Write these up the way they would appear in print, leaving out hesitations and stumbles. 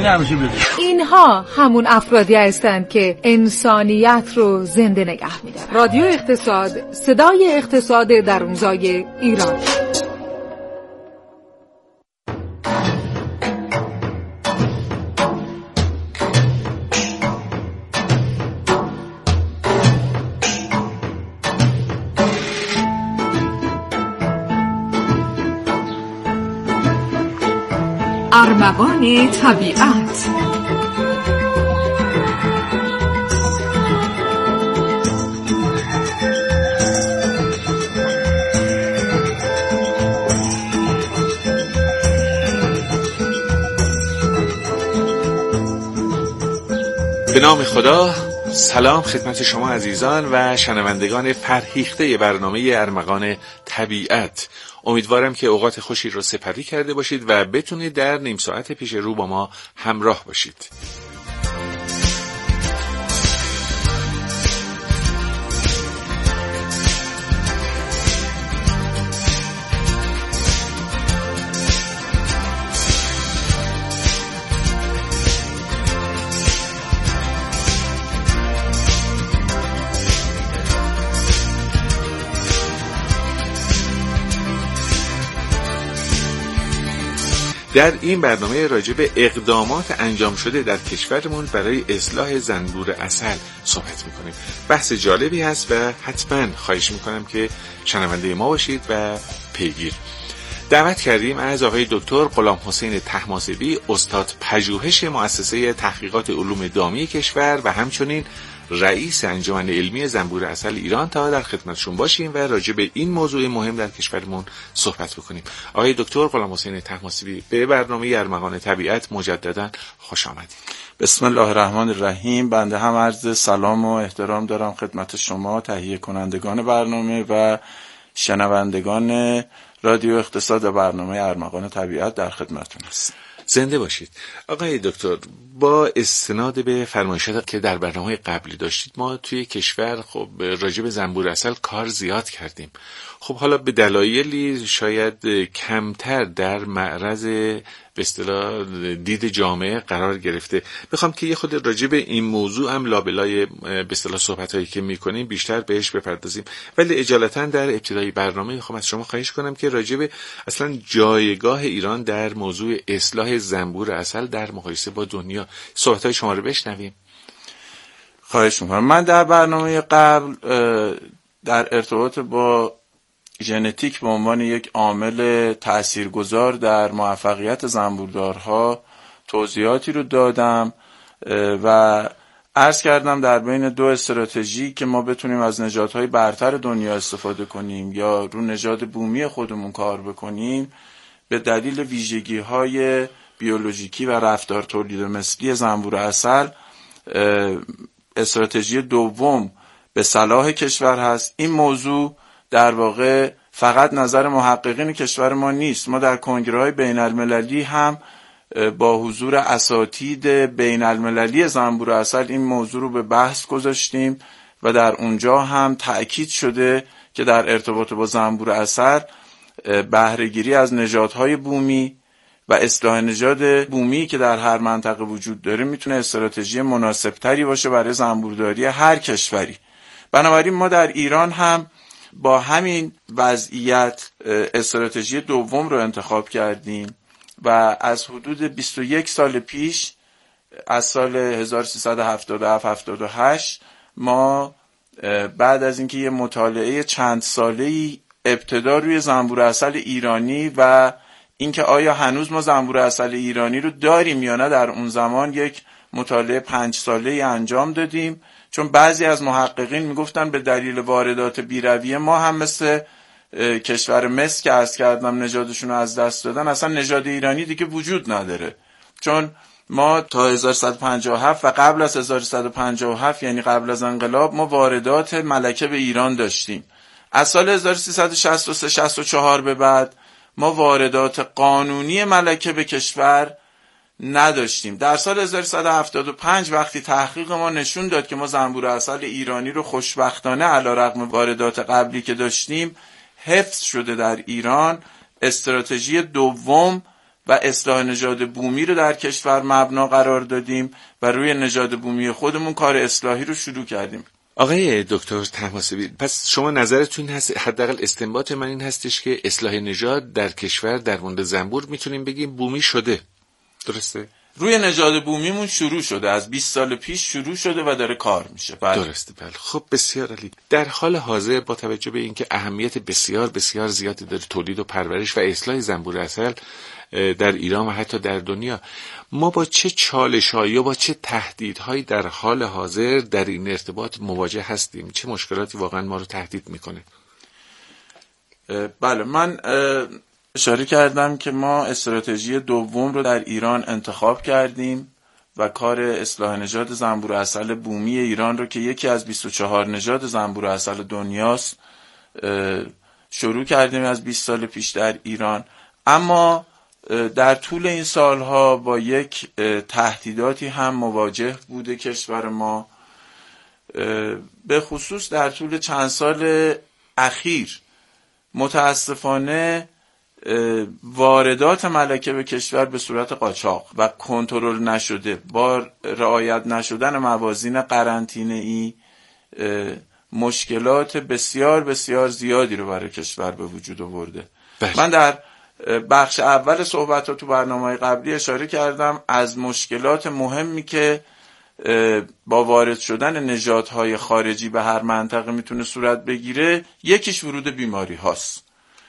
این همیشه بده. اینها همون افرادی هستند که انسانیت رو زنده نگه می‌دارن. رادیو اقتصاد، صدای اقتصاد درونزای ایران. ارمغان طبیعت. به نام خدا. سلام خدمت شما عزیزان و شنوندگان فرهیخته برنامه ارمغان طبیعت. امیدوارم که اوقات خوشی رو سپری کرده باشید و بتونید در نیم ساعت پیش رو با ما همراه باشید. در این برنامه راجع به اقدامات انجام شده در کشورمون برای اصلاح زنبور عسل صحبت میکنیم. بحث جالبی هست و حتما خواهش میکنم که شنونده ما باشید و پیگیر. دعوت کردیم از آقای دکتر غلامحسین طهماسبی، استاد پژوهش مؤسسه تحقیقات علوم دامی کشور و همچنین رئیس انجمن علمی زنبور عسل ایران تا در خدمتشون باشیم و راجع به این موضوع مهم در کشورمون صحبت بکنیم. آقای دکتر غلامحسین طهماسبی، به برنامه ارمغان طبیعت مجددا خوش آمدید. بسم الله الرحمن الرحیم. بنده هم عرض سلام و احترام دارم خدمت شما تهیه کنندگان برنامه و شنوندگان رادیو اقتصاد و برنامه ارمغان طبیعت در خدمتتون است. زنده باشید. آقای دکتر، با استناد به فرمایشات که در برنامه قبلی داشتید، ما توی کشور خب راجع به زنبور عسل کار زیاد کردیم. خب حالا به دلایلی شاید کمتر در معرض به اصطلاح دید جامعه قرار گرفته. میخوام که یه خود راجع به این موضوع هم لابلای به اصطلاح صحبتایی که میکنیم بیشتر بهش بپردازیم، ولی اجالتا در ابتدای برنامه میخوام از شما خواهش کنم که راجع به اصلا جایگاه ایران در موضوع اصلاح زنبور عسل در مقایسه با دنیا صحبتای شما رو بشنویم. خواهش میکنم. من در برنامه قبل در ارتباط با ژنتیک به عنوان یک عامل تاثیرگذار در موفقیت زنبوردارها توضیحاتی رو دادم و عرض کردم در بین دو استراتژی که ما بتونیم از نژادهای برتر دنیا استفاده کنیم یا رو نژاد بومی خودمون کار بکنیم، به دلیل ویژگی‌های بیولوژیکی و رفتار تولید مثلی زنبور عسل استراتژی دوم به صلاح کشور هست. این موضوع در واقع فقط نظر محققین کشور ما نیست. ما در کنگره‌های بین المللی هم با حضور اساتید بین المللی زنبور عسل این موضوع رو به بحث گذاشتیم و در اونجا هم تأکید شده که در ارتباط با زنبور عسل بهره‌گیری از نژادهای بومی و اصلاح نژاد بومی که در هر منطقه وجود داره میتونه استراتژی مناسبتری باشه برای زنبورداری هر کشوری. بنابراین ما در ایران هم با همین وضعیت استراتژی دوم رو انتخاب کردیم و از حدود 21 سال پیش، از سال 1377-78 ما بعد از اینکه یه مطالعه چند ساله‌ای ابتدا روی زنبور عسل ایرانی و اینکه آیا هنوز ما زنبور عسل ایرانی رو داریم یا نه در اون زمان یک مطالعه 5 ساله‌ای انجام دادیم، چون بعضی از محققین میگفتن به دلیل واردات بی‌رویه ما هم مثل کشور مصر که عرض کردم نژادشون رو از دست دادن، اصلا نژاد ایرانی دیگه وجود نداره، چون ما تا 1157 و قبل از 1157 یعنی قبل از انقلاب ما واردات ملکه به ایران داشتیم. از سال 1363-64 به بعد ما واردات قانونی ملکه به کشور نداشتیم. در سال 1175 وقتی تحقیق ما نشون داد که ما زنبور عسل ایرانی رو خوشبختانه علیرغم واردات قبلی که داشتیم حفظ شده در ایران، استراتژی دوم و اصلاح نژاد بومی رو در کشور مبنا قرار دادیم و روی نژاد بومی خودمون کار اصلاحی رو شروع کردیم. آقای دکتر طهماسبی، پس شما نظرتون هست، حداقل استنباط من این هستش که اصلاح نژاد در کشور در مورد زنبور میتونیم بگیم بومی شده، درسته؟ روی نژاد بومیمون شروع شده، از 20 سال پیش شروع شده و داره کار میشه. درسته، بله. خب بسیار عالی. در حال حاضر با توجه به اینکه اهمیت بسیار بسیار زیادی داره تولید و پرورش و اصلاح زنبور عسل در ایران و حتی در دنیا، ما با چه چالش‌هایی یا با چه تهدیدهایی در حال حاضر در این ارتباط مواجه هستیم؟ چه مشکلاتی واقعا ما رو تهدید میکنه؟ بله، من اشاره کردم که ما استراتژی دوم رو در ایران انتخاب کردیم و کار اصلاح نژاد زنبور عسل بومی ایران رو که یکی از 24 نژاد زنبور عسل دنیاست شروع کردیم از 20 سال پیش در ایران. اما در طول این سالها با یک تهدیداتی هم مواجه بوده کشور ما، به خصوص در طول چند سال اخیر متاسفانه واردات ملکه به کشور به صورت قاچاق و کنترل نشده با رعایت نشدن موازین قرنطینه‌ای مشکلات بسیار بسیار زیادی رو برای کشور به وجود آورده. من در بخش اول صحبت تو برنامه‌های قبلی اشاره کردم از مشکلات مهمی که با وارد شدن نژادهای خارجی به هر منطقه میتونه صورت بگیره، یکیش ورود بیماری هاست.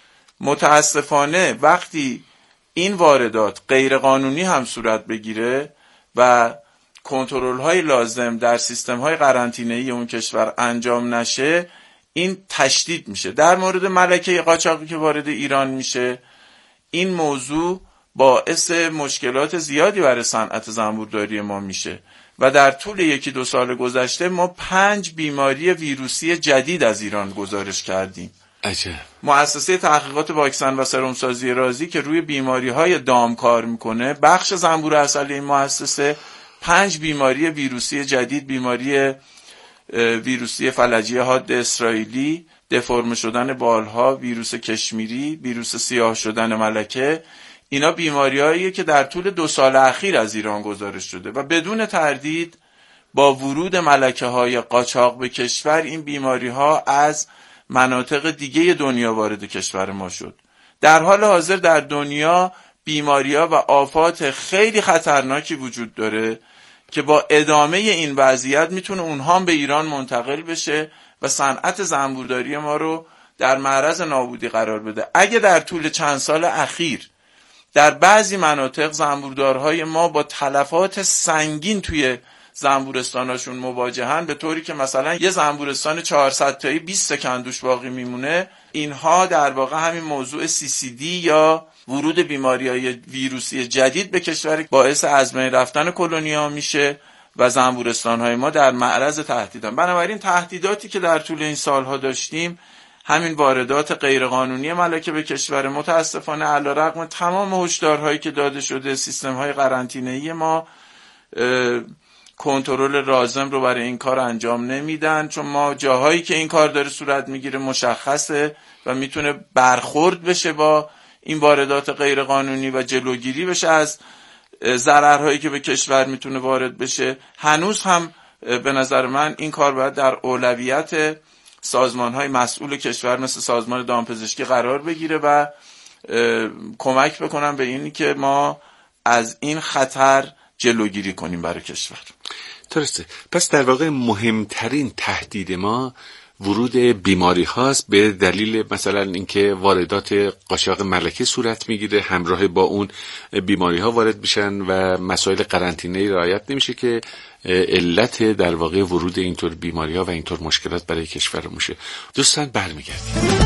متاسفانه وقتی این واردات غیر قانونی هم صورت بگیره و کنترل های لازم در سیستم های قرنطینه‌ای اون کشور انجام نشه، این تشدید میشه. در مورد ملکه قاچاقی که وارد ایران میشه، این موضوع باعث مشکلات زیادی برای صنعت زنبورداری ما میشه و در طول 1-2 سال گذشته ما 5 بیماری ویروسی جدید از ایران گزارش کردیم. عجب. مؤسسه تحقیقات واکسن و سرمسازی رازی که روی بیماری‌های دام کار میکنه، بخش زنبور عسل این مؤسسه 5 بیماری ویروسی جدید، بیماری ویروسی فلجی حاد اسرائیلی، دفرم شدن بالها، ویروس کشمیری، ویروس سیاه شدن ملکه، اینا بیماری‌هاییه که در طول 2 سال اخیر از ایران گزارش شده و بدون تردید با ورود ملکه‌های قاچاق به کشور این بیماری‌ها از مناطق دیگه دنیا وارد کشور ما شد. در حال حاضر در دنیا بیماری‌ها و آفات خیلی خطرناکی وجود داره که با ادامه این وضعیت میتونه اونها هم به ایران منتقل بشه و صنعت زنبورداری ما رو در معرض نابودی قرار بده. اگه در طول چند سال اخیر در بعضی مناطق زنبوردارهای ما با تلفات سنگین توی زنبورستاناشون مواجهن، به طوری که مثلا یه زنبورستان 400 تایی 20 سکن دوش باقی میمونه، اینها در واقع همین موضوع CCD یا ورود بیماری‌های ویروسی جدید به کشور باعث از بین رفتن کلونی‌ها میشه و زنبورستان‌های ما در معرض تهدیدن. بنابراین تهدیداتی که در طول این سالها داشتیم، همین واردات غیرقانونی ملکه به کشور، متاسفانه علیرغم تمام هشدارهایی که داده شده، سیستم‌های قرنطینه‌ای ما کنترل لازم رو برای این کار انجام نمیدن، چون ما جاهایی که این کار داره صورت میگیره مشخصه و میتونه برخورد بشه با این واردات غیرقانونی و جلوگیری بشه از ضررهایی که به کشور میتونه وارد بشه. هنوز هم به نظر من این کار باید در اولویت سازمان‌های مسئول کشور مثل سازمان دامپزشکی قرار بگیره و کمک بکنن به اینی که ما از این خطر جلوگیری کنیم برای کشور. درسته. پس در واقع مهمترین تهدید ما ورود بیماری هاست، به دلیل مثلا اینکه واردات قاچاق ملکه صورت میگیره، همراه با اون بیماری ها وارد میشن و مسائل قرنطینه‌ای رعایت نمیشه که علت در واقع ورود اینطور بیماری ها و اینطور مشکلات برای کشور میشه. دوستان برمیگردیم.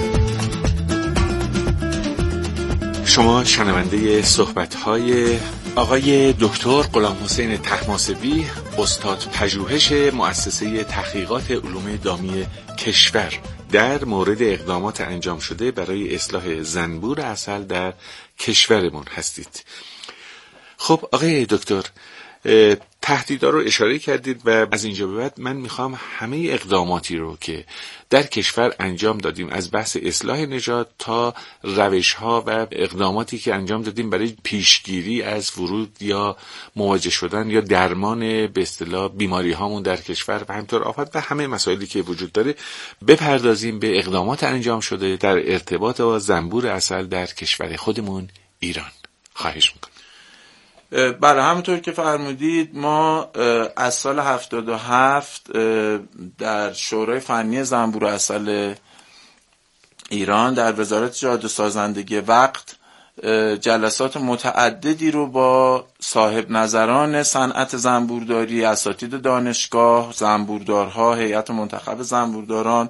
شما شنونده صحبت‌های آقای دکتر غلام حسین طهماسبی، استاد پژوهش مؤسسه تحقیقات علوم دامی کشور، در مورد اقدامات انجام شده برای اصلاح زنبور عسل در کشورمون هستید. خب آقای دکتر، تهدیدها رو اشاره کردید و از اینجا به بعد من میخوام همه اقداماتی رو که در کشور انجام دادیم، از بحث اصلاح نژاد تا روش‌ها و اقداماتی که انجام دادیم برای پیشگیری از ورود یا مواجه شدن یا درمان به اصطلاح بیماری هامون در کشور و همینطور آفات و همه مسائلی که وجود داره، بپردازیم به اقدامات انجام شده در ارتباط با زنبور عسل در کشور خودمون ایران. خواهش میکنم. بله، همونطور که فرمودید ما از سال 77 در شورای فنی زنبور عسل ایران در وزارت جهاد سازندگی وقت جلسات متعددی رو با صاحب نظران صنعت زنبورداری، اساتید دانشگاه، زنبوردارها، هیئت منتخب زنبورداران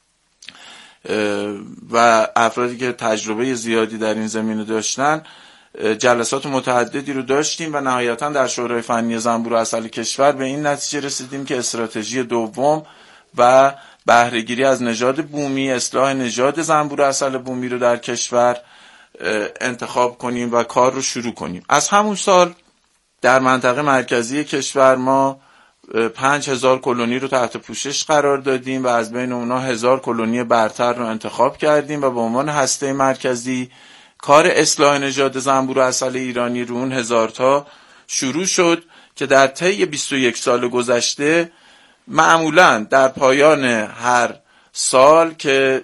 و افرادی که تجربه زیادی در این زمینه داشتن جلسات متعددی رو داشتیم و نهایتاً در شورای فنی زنبور عسل کشور به این نتیجه رسیدیم که استراتژی دوم و بهره‌گیری از نژاد بومی، اصلاح نژاد زنبور عسل بومی رو در کشور انتخاب کنیم و کار رو شروع کنیم. از همون سال در منطقه مرکزی کشور ما 5000 کلونی رو تحت پوشش قرار دادیم و از بین اونها 1000 کلونی برتر رو انتخاب کردیم و به عنوان هسته مرکزی کار اصلاح نژاد زنبور عسل ایرانی رو اون 1000 تا شروع شد که در طی 21 سال گذشته معمولاً در پایان هر سال که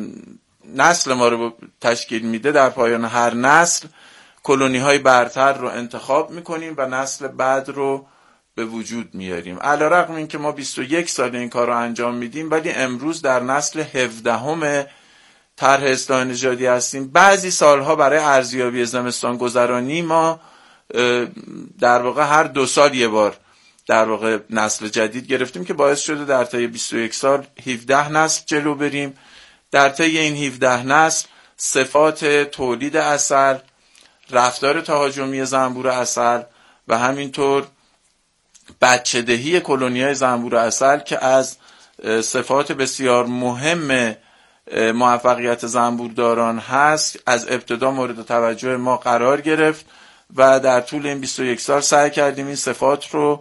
نسل ما رو تشکیل میده، در پایان هر نسل کلونی های برتر رو انتخاب میکنیم و نسل بعد رو به وجود میاریم. علیرغم این که ما 21 سال این کار رو انجام میدیم، ولی امروز در نسل 17 طرح اصلاح نژادی هستیم. بعضی سالها برای ارزیابی زمستان گذرانی ما در واقع هر 2 سال یه بار در واقع نسل جدید گرفتیم که باعث شده در طی 21 سال 17 نسل جلو بریم. در طی این 17 نسل صفات تولید عسل، رفتار تهاجمی زنبور عسل و همینطور بچه‌دهی کلونی‌های زنبور عسل که از صفات بسیار مهم موفقیت زنبورداران هست، از ابتدا مورد توجه ما قرار گرفت و در طول این 21 سال سعی کردیم این صفات رو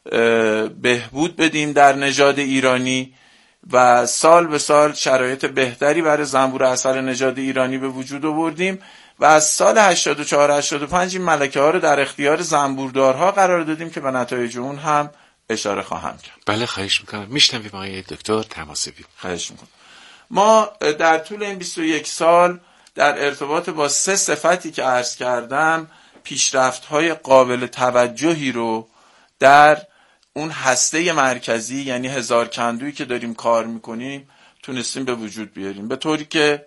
بهبود بدیم در نژاد ایرانی و سال به سال شرایط بهتری برای زنبور عسل نژاد ایرانی به وجود آوردیم و از سال 84-85 این ملکه ها رو در اختیار زنبوردارها قرار دادیم که به نتایج اون هم اشاره خواهم کرد. بله خواهش میکنم. میشنویم آقای دکتر طهماسبی. خواهش میکنم. ما در طول این 21 سال در ارتباط با 3 صفتی که عرض کردم پیشرفت‌های قابل توجهی رو در اون هسته مرکزی، یعنی 1000 کندویی که داریم کار میکنیم، تونستیم به وجود بیاریم، به طوری که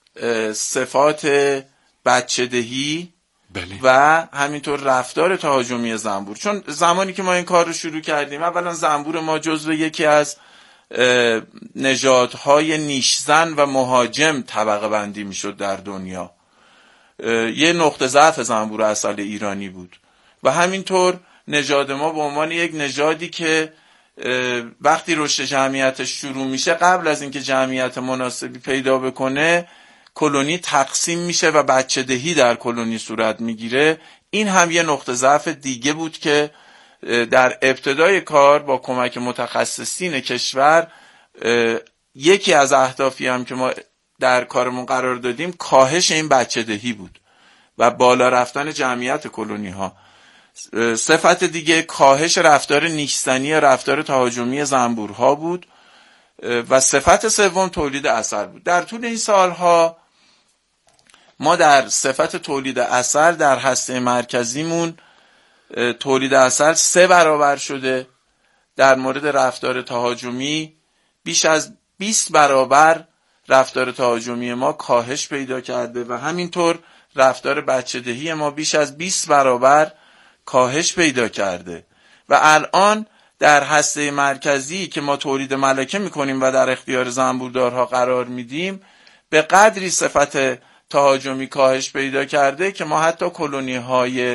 صفات بچه‌دهی و همینطور رفتار تهاجمی زنبور، چون زمانی که ما این کار رو شروع کردیم اولا زنبور ما جزو یکی از نژادهای نیشزن و مهاجم طبقه بندی میشد در دنیا، یه نقطه ضعف زنبور عسل ایرانی بود و همینطور نژاد ما به عنوان یک نژادی که وقتی رشد جمعیتش شروع میشه قبل از اینکه جمعیت مناسبی پیدا بکنه کلونی تقسیم میشه و بچه‌دهی در کلونی صورت میگیره. این هم یه نقطه ضعف دیگه بود که در ابتدای کار با کمک متخصصین کشور یکی از اهدافی هم که ما در کارمون قرار دادیم کاهش این بچه‌دهی بود و بالا رفتن جمعیت کلونی ها. صفت دیگه کاهش رفتار نیشزنی یا رفتار تهاجمی زنبورها بود و صفت سوم تولید عسل بود. در طول این سالها ما در صفت تولید عسل در هسته مرکزیمون تولید عسل 3 برابر شده. در مورد رفتار تهاجمی بیش از 20 برابر رفتار تهاجمی ما کاهش پیدا کرده و همینطور رفتار بچه‌دهی ما بیش از 20 برابر کاهش پیدا کرده و الان در هسته مرکزی که ما تولید ملکه میکنیم و در اختیار زنبوردارها قرار میدیم به قدری صفت تهاجمی کاهش پیدا کرده که ما حتی کلونی های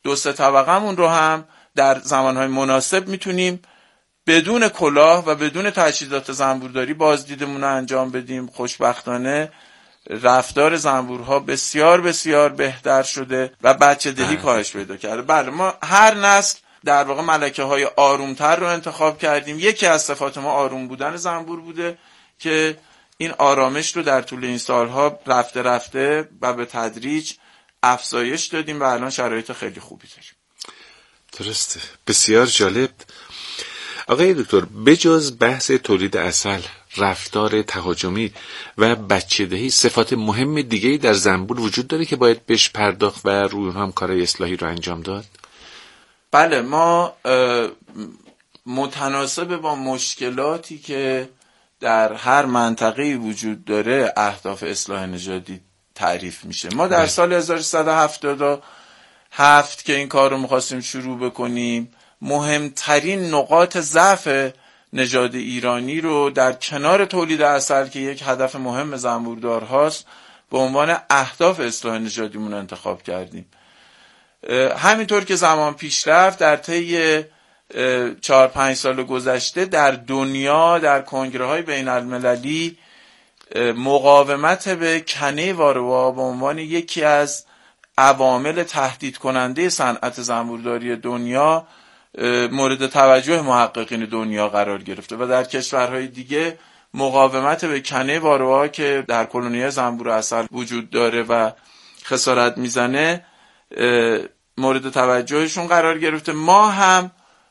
2-3 طبقه‌مون رو هم در زمانهای مناسب میتونیم بدون کلاه و بدون تجهیزات زنبورداری بازدیدمون رو انجام بدیم. خوشبختانه رفتار زنبورها بسیار بسیار بهتر شده و بچه دهی کاهش پیدا کرده. بله، ما هر نسل در واقع ملکه های آرومتر رو انتخاب کردیم. یکی از صفات ما آروم بودن زنبور بوده که این آرامش رو در طول این سالها رفته رفته و به تدریج افزایش دادیم و الان شرایط خیلی خوبی داریم. درسته، بسیار جالب. آقای دکتر، بجز بحث تولید عسل، رفتار تهاجمی و بچه‌دهی، صفات مهم دیگه‌ای در زنبور وجود داره که باید بهش پرداخت و روی اونها هم کارهای اصلاحی رو انجام داد؟ بله، ما متناسب با مشکلاتی که در هر منطقه‌ای وجود داره اهداف اصلاح نژادی تعریف میشه. ما در سال 1377 که این کار رو می‌خواستیم شروع بکنیم، مهمترین نقاط ضعف نژاد ایرانی رو در کنار تولید عسل که یک هدف مهم زنبوردارهاست به عنوان اهداف اصلاح نژادیمون انتخاب کردیم. همینطور که زمان پیش رفت، در طی 4-5 سال گذشته در دنیا در کنگره‌های بین المللی مقاومت به کنه واروا به عنوان یکی از عوامل تهدید کننده صنعت زنبورداری دنیا مورد توجه محققین دنیا قرار گرفته و در کشورهای دیگه مقاومت به کنه واروا که در کلونی‌های زنبور عسل وجود داره و خسارت میزنه مورد توجهشون قرار گرفته. ما هم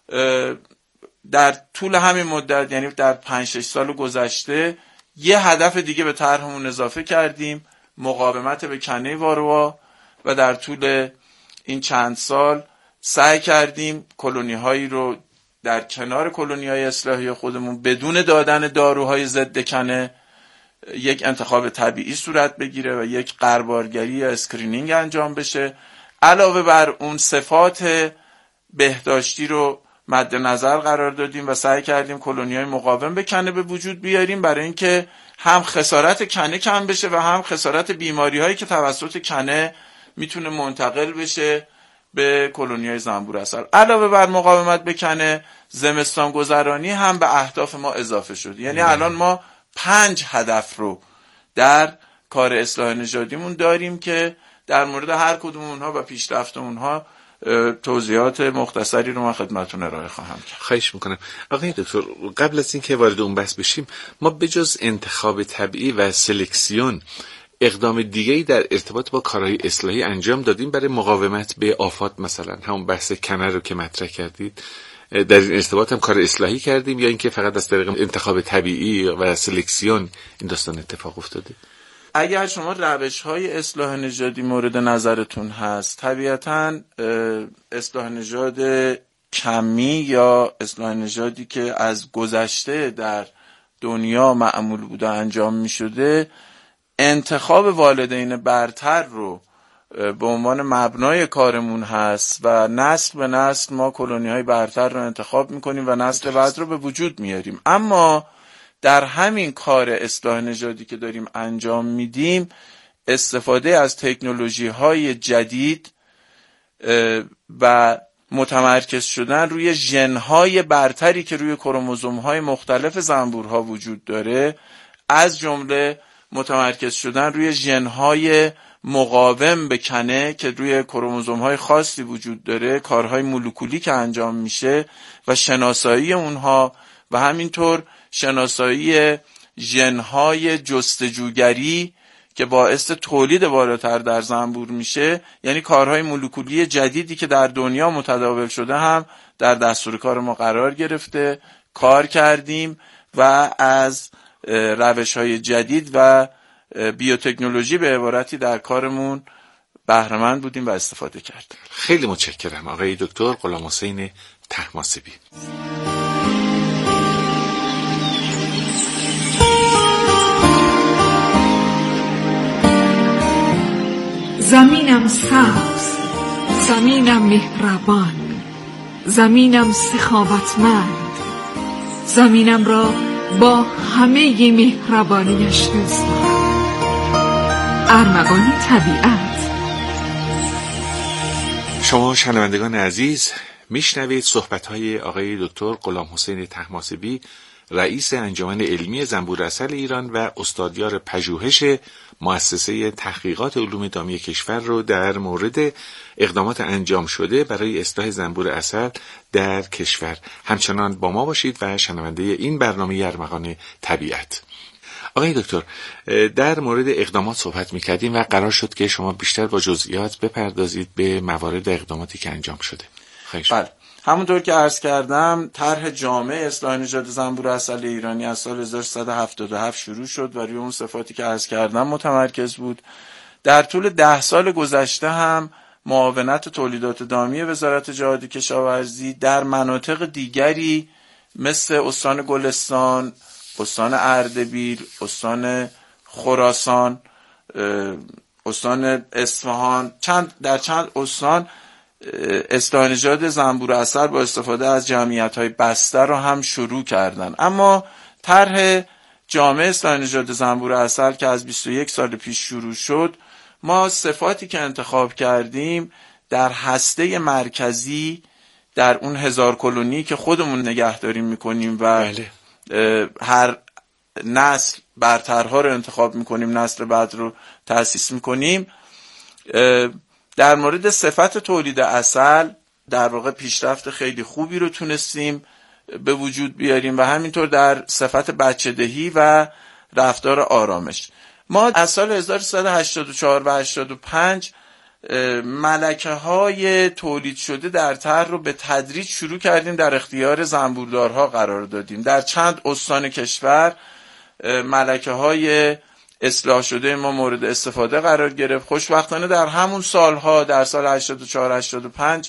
در طول همین مدت، یعنی در 5-6 سال گذشته، یه هدف دیگه به طرحمون اضافه کردیم، مقاومت به کنه واروا، و در طول این چند سال سعی کردیم کلونی هایی رو در کنار کلونی های اصلاحی خودمون بدون دادن داروهای ضد کنه یک انتخاب طبیعی صورت بگیره و یک غربالگری یا اسکرینینگ انجام بشه. علاوه بر اون صفات بهداشتی رو مد نظر قرار دادیم و سعی کردیم کلونی های مقاوم به کنه به وجود بیاریم برای اینکه هم خسارت کنه کم بشه و هم خسارت بیماری هایی که توسط کنه میتونه منتقل بشه به کلونی‌های زنبور عسل. علاوه بر مقاومت به کنه، زمستان گذرانی هم به اهداف ما اضافه شد. یعنی الان ما 5 هدف رو در کار اصلاح نژادیمون داریم که در مورد هر کدوم اونها و پیشرفت اونها توضیحات مختصری رو من خدمتتون ارائه خواهم کرد. خواهش میکنم. آقای دکتر، قبل از اینکه وارد اون بحث بشیم، ما بجز انتخاب طبیعی و سلکسیون اقدام دیگه‌ای در ارتباط با کارهای اصلاحی انجام دادیم برای مقاومت به آفات؟ مثلا همون بحث کنه رو که مطرح کردید، در این ارتباط هم کار اصلاحی کردیم یا اینکه فقط از طریق انتخاب طبیعی و سلکسیون این داستان اتفاق افتاده؟ اگر شما روش‌های اصلاح نژادی مورد نظرتون هست، طبیعتاً اصلاح نژاد کمی یا اصلاح نژادی که از گذشته در دنیا معمول بوده انجام می‌شده، انتخاب والدین برتر رو به عنوان مبنای کارمون هست و نسل به نسل ما کلونی‌های برتر رو انتخاب می‌کنیم و نسل بعد رو به وجود میاریم. اما در همین کار اصلاح نژادی که داریم انجام میدیم، استفاده از تکنولوژی‌های جدید و متمرکز شدن روی ژن‌های برتری که روی کروموزوم‌های مختلف زنبورها وجود داره، از جمله متمرکز شدن روی ژن‌های مقاوم به کنه که روی کروموزوم‌های خاصی وجود داره، کارهای مولکولی که انجام میشه و شناسایی اونها و همینطور شناسایی ژن‌های جستجوگری که باعث تولید بالاتر در زنبور میشه. یعنی کارهای مولکولی جدیدی که در دنیا متداول شده هم در دستور کار ما قرار گرفته، کار کردیم و از روش‌های جدید و بیوتکنولوژی به عبارتی در کارمون بهره‌مند بودیم و استفاده کردیم. خیلی متشکرم آقای دکتر غلامحسین طهماسبی. زمینم سبز، زمینم مهربان، زمینم سخاوتمند، زمینم را با همه مهربانیش دوست دارم. ارمغان طبیعت. شما شنوندگان عزیز میشنوید صحبت‌های آقای دکتر غلام حسین طهماسبی، رئیس انجمن علمی زنبور عسل ایران و استادیار پژوهش مؤسسه تحقیقات علوم دامی کشور رو در مورد اقدامات انجام شده برای اصلاح زنبور عسل در کشور. همچنان با ما باشید و شنونده این برنامه ارمغان طبیعت. آقای دکتر، در مورد اقدامات صحبت می‌کردیم و قرار شد که شما بیشتر با جزئیات بپردازید به موارد اقداماتی که انجام شده. بله، همونطور که عرض کردم طرح جامع اصلاح نژاد زنبور عسل ایرانی از سال 1377 شروع شد و روی اون صفاتی که عرض کردم متمرکز بود. در طول 10 سال گذشته هم معاونت تولیدات دامی وزارت جهاد کشاورزی در مناطق دیگری مثل استان گلستان، استان اردبیل، استان خراسان، استان اصفهان، در چند استان اصلاح نژاد زنبور عسل با استفاده از جمعیت‌های بسته رو هم شروع کردن. اما طرح جامع اصلاح نژاد زنبور عسل که از 21 سال پیش شروع شد، ما صفاتی که انتخاب کردیم در هسته مرکزی، در اون 1000 کلونی که خودمون نگهداری میکنیم و هر نسل برترها رو انتخاب میکنیم، نسل بعد رو تأسیس میکنیم، در مورد صفت تولید عسل در واقع پیشرفت خیلی خوبی رو تونستیم به وجود بیاریم و همینطور در صفت بچه‌دهی و رفتار آرامش. ما از سال 1384 و 85 ملکه‌های تولید شده در طرح رو به تدریج شروع کردیم در اختیار زنبوردارها قرار دادیم. در چند استان کشور ملکه‌های اصلاح شده ما مورد استفاده قرار گرفت. خوشبختانه در همون سالها، در سال 84 85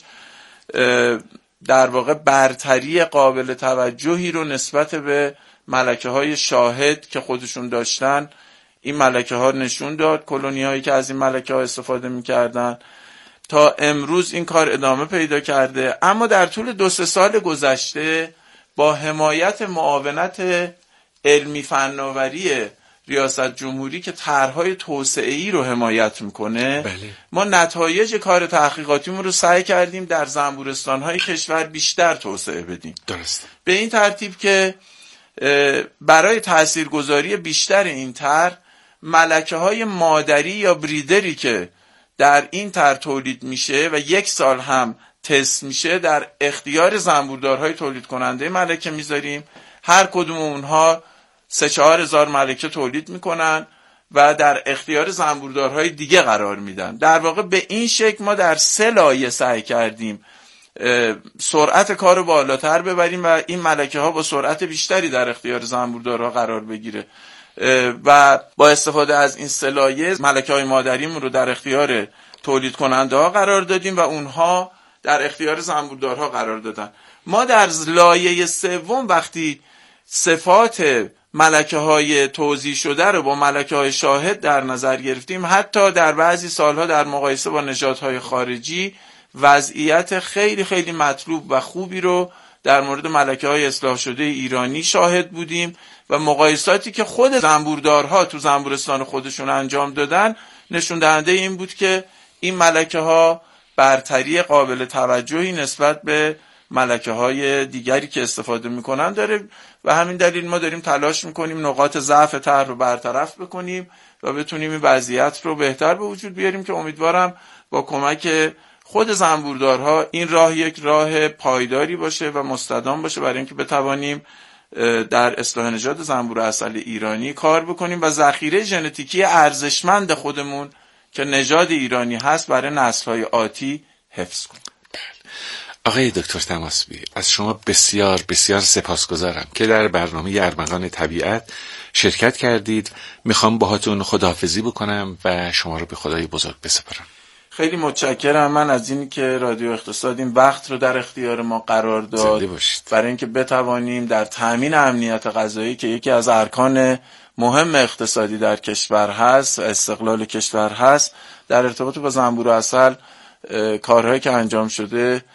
در واقع برتری قابل توجهی رو نسبت به ملکه‌های شاهد که خودشون داشتن این ملکه‌ها نشون داد. کلونی‌هایی که از این ملکه‌ها استفاده می‌کردن تا امروز این کار ادامه پیدا کرده. اما در طول 2-3 سال گذشته با حمایت معاونت علمی فناوری ریاست جمهوری که طرح‌های توسعه‌ای رو حمایت میکنه، ما نتایج کار تحقیقاتیمون رو سعی کردیم در زنبورستان‌های کشور بیشتر توسعه بدیم. درست. به این ترتیب که برای تاثیرگذاری بیشتر این طرح ملکه‌های مادری یا بریدری که در این طرح تولید میشه و 1 سال هم تست میشه در اختیار زنبوردارهای تولید کننده ملکه میذاریم. هر کدوم اونها 3-4 هزار ملکه تولید میکنن و در اختیار زنبوردارهای دیگه قرار میدن. در واقع به این شکل ما در 3 لایه سعی کردیم سرعت کار رو بالاتر ببریم و این ملکه ها با سرعت بیشتری در اختیار زنبوردارها قرار بگیره و با استفاده از این 3 لایه ملکه های مادریمون رو در اختیار تولید کننده ها قرار دادیم و اونها در اختیار زنبوردارها قرار دادن. ما در لایه 3 وقتی صفات ملکه های توزیع شده رو با ملکه های شاهد در نظر گرفتیم، حتی در بعضی سالها در مقایسه با نژادهای خارجی وضعیت خیلی خیلی مطلوب و خوبی رو در مورد ملکه های اصلاح شده ایرانی شاهد بودیم و مقایساتی که خود زنبوردارها تو زنبورستان خودشون انجام دادن نشون دهنده این بود که این ملکه ها برتری قابل توجهی نسبت به ملکه های دیگری که استفاده میکنن داره و همین دلیل ما داریم تلاش میکنیم نقاط ضعف طرح رو برطرف بکنیم و بتونیم این وضعیت رو بهتر به وجود بیاریم که امیدوارم با کمک خود زنبوردارها این راه یک راه پایداری باشه و مستدام باشه برای اینکه بتوانیم در اصلاح نژاد زنبور عسل ایرانی کار بکنیم و ذخیره ژنتیکی ارزشمند خودمون که نژاد ایرانی هست برای نسل‌های آتی حفظ کنیم. آقای دکتر طهماسبی، از شما بسیار بسیار سپاسگزارم که در برنامه ارمغان طبیعت شرکت کردید. میخوام باهاتون خداحافظی بکنم و شما رو به خدای بزرگ بسپارم. خیلی متشکرم من از اینی که رادیو اقتصاد این وقت رو در اختیار ما قرار داد برای اینکه بتوانیم در تامین امنیت غذایی که یکی از ارکان مهم اقتصادی در کشور هست، استقلال کشور هست، در ارتباط با زنبور عسل کارهایی که انجام شده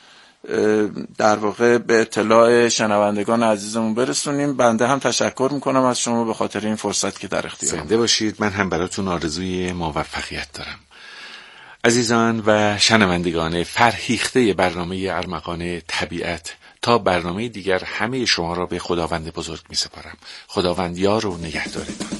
در واقع به اطلاع شنوندگان عزیزمون برسونیم. بنده هم تشکر میکنم از شما به خاطر این فرصت که در اختیار زنده باشید. من هم براتون آرزوی موفقیت دارم. عزیزان و شنوندگان فرهیخته برنامه ارمغان طبیعت، تا برنامه دیگر همه شما را به خداوند بزرگ می سپارم. خداوند یار و نگهدارتان.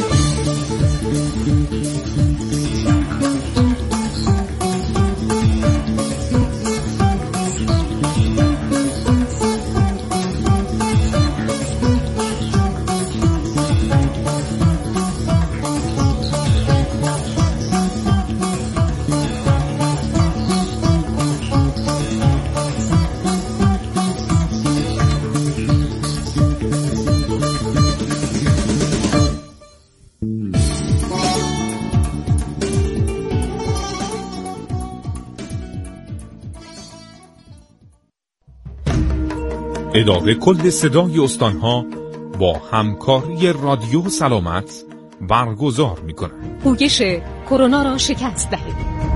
اداره کل صدای استانها با همکاری رادیو سلامت برگزار می‌کند. پویش کرونا را شکست دهید.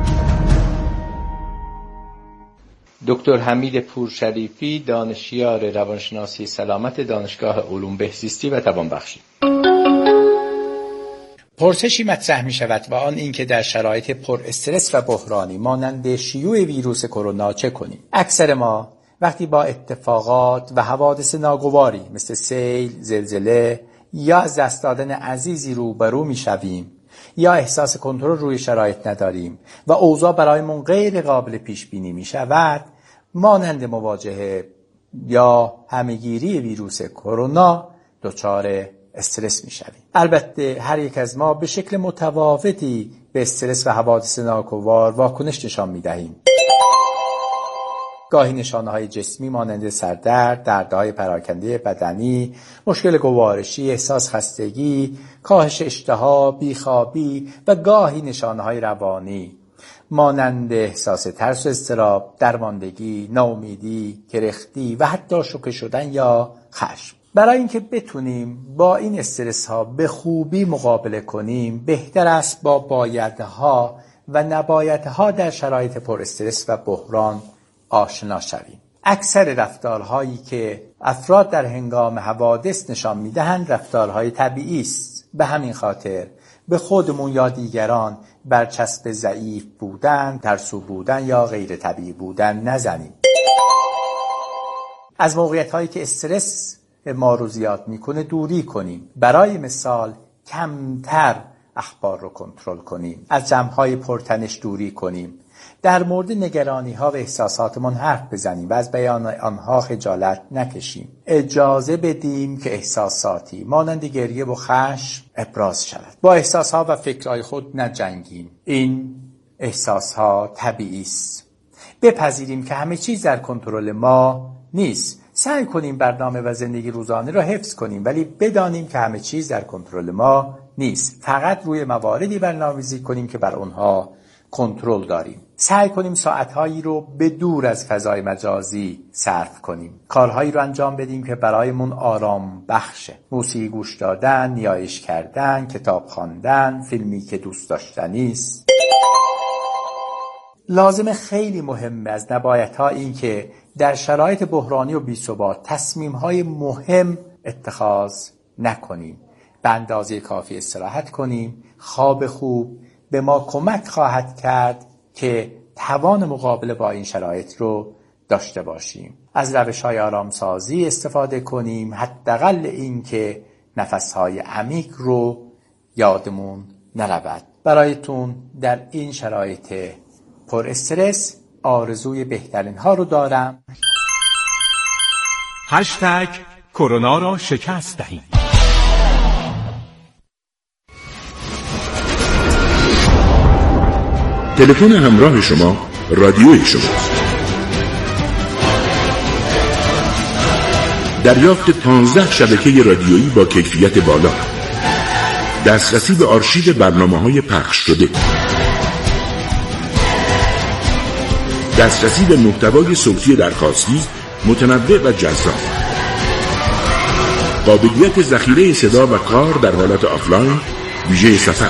دکتر حمید پورشریفی، دانشیار روانشناسی سلامت دانشگاه علوم بهزیستی و توانبخشی. پرسشی مطرح می شود و آن اینکه در شرایط پر استرس و بحرانی مانند شیوع ویروس کرونا چه کنیم؟ اکثر ما وقتی با اتفاقات و حوادث ناگواری مثل سیل، زلزله یا از دست دادن عزیزی روبرو میشویم یا احساس کنترل روی شرایط نداریم و اوضاع برایمون غیر قابل پیش بینی می شود، مانند مواجهه یا همهگیری ویروس کرونا دچار استرس می شویم. البته هر یک از ما به شکل متفاوتی به استرس و حوادث ناگوار واکنش نشان می دهیم. گاهی نشانه‌های جسمی مانند سردرد، دردهای پراکنده بدنی، مشکل گوارشی، احساس خستگی، کاهش اشتها، بیخوابی و گاهی نشانه‌های روانی مانند احساس ترس و اضطراب، درماندگی، ناامیدی، کرختی و حتی شوکه شدن یا خشم. برای اینکه بتونیم با این استرس ها به خوبی مقابله کنیم، بهتر است با بایدها و نبایدها در شرایط پر استرس و بحران آشنا شویم. اکثر رفتارهایی که افراد در هنگام حوادث نشان میدهند رفتارهای طبیعی است. به همین خاطر به خودمون یا دیگران برچسب ضعیف بودن، ترسو بودن یا غیر طبیعی بودن نزنیم. از موقعیت‌هایی که استرس ما رو زیاد میکنه دوری کنیم. برای مثال کمتر اخبار رو کنترل کنیم، از جمع‌های پرتنش دوری کنیم، در مورد نگرانی‌ها و احساساتمون حرف بزنیم و از بیان آنها خجالت نکشیم. اجازه بدیم که احساساتی مانند گریه و خشم ابراز شود. با احساسها و فکرهای خود نجنگیم. این احساسها طبیعی است. بپذیریم که همه چیز در کنترل ما نیست. سعی کنیم برنامه و زندگی روزانه را حفظ کنیم، ولی بدانیم که همه چیز در کنترل ما نیست. فقط روی مواردی برنامه‌ریزی کنیم که بر آنها کنترل داریم. سعی کنیم ساعتهایی رو به دور از فضای مجازی صرف کنیم. کارهایی رو انجام بدیم که برایمون آرام بخشه. موسیقی گوش دادن، نیایش کردن، کتاب خواندن، فیلمی که دوست داشتنی است. لازمه خیلی مهمه از نبایدها این که در شرایط بحرانی و بی‌ثبات تصمیم‌های مهم اتخاذ نکنیم. به اندازه کافی استراحت کنیم. خواب خوب به ما کمک خواهد کرد که توان مقابله با این شرایط رو داشته باشیم. از روش‌های آرامسازی استفاده کنیم، حداقل این که نفس‌های عمیق رو یادمون نرود. برایتون در این شرایط پر استرس آرزوی بهترین ها رو دارم. کرونا را شکست دهیم. تلفن همراه شما رادیوی شماست. دریافت 15 شبکه رادیویی با کیفیت بالا، دسترسی به آرشیو برنامه‌های پخش شده، دسترسی به محتوای صوتی درخواستی متنوع و جذاب، قابلیت ذخیره صدا و کار در حالت آفلاین ویژه سفر،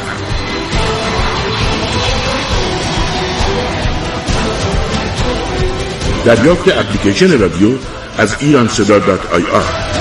دریافت اپلیکیشن رادیو از ایرانصدا.ir،